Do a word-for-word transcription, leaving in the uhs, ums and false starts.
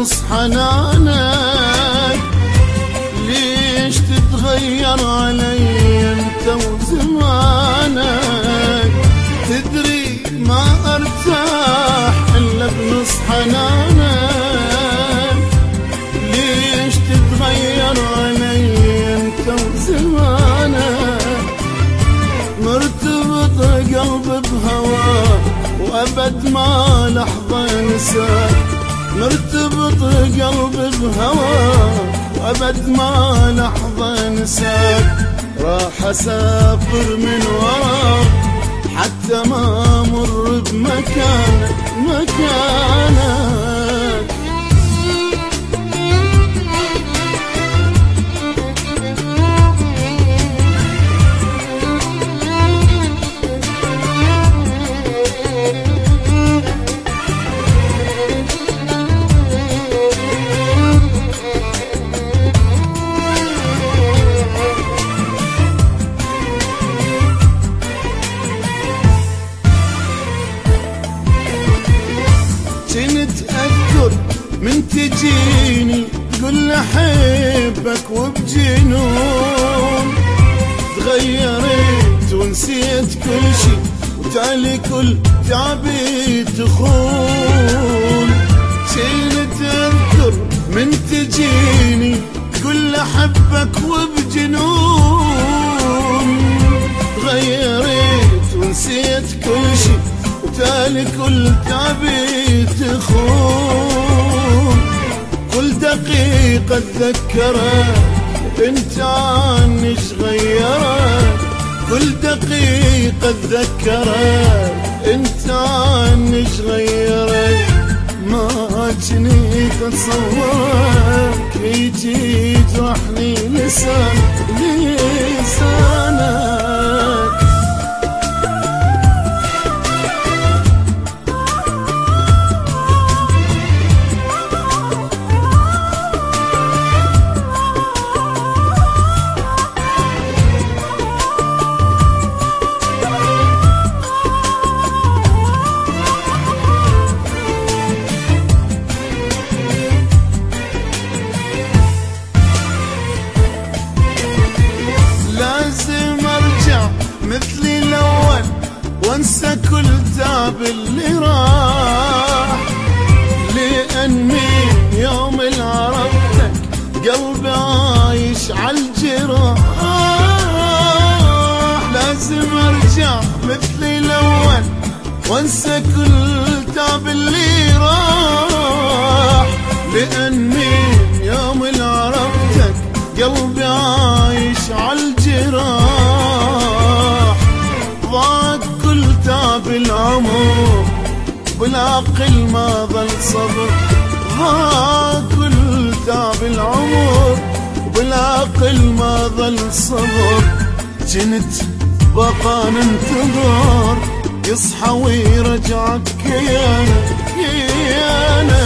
بنص حنانك، ليش تتغير علي انت وزمانك؟ تدري ما ارتاح الا بنص حنانك، ليش تتغير علي انت وزمانك؟ مرتبط قلب بهواك وابد ما لحظة انساك، مرتبط قلب بهواك وابد ما لحظة انساك. راح اسافر من وراك حتى ما امر بمكانك مكانك. كنت أذكر من تجيني تقول أحبك وبجنون، تغيرت ونسيت كل شي وتالي كل تعبي تخون. كنت أذكر من تجيني تقول أحبك وبجنون، تغيرت ونسيت كل شي وتالي كل تعبي تخون. كل دقيقة اتذكرك انت عني ايش غيرك، كل دقيقة اتذكرك انت عني ايش غيرك. ما جنيت اتصورك يجي يجرحني لسانك لسانك. مثلي الأول وانسى كل تعب اللي راح، لأن من يوم اللي عرفتك قلبي عايش عالجراح. لازم ارجع مثلي الأول وانسى كل تعب اللي راح، لأن من يوم اللي عرفتك قلبي عايش عالجراح. ضاق كل تعب العمر بالعقل ما ظل صبر، ضاق كل تعب العمر بالعقل ما ظل صبر. جنت بقى ننتظر يصحى ويرجعك كيانك كيانك.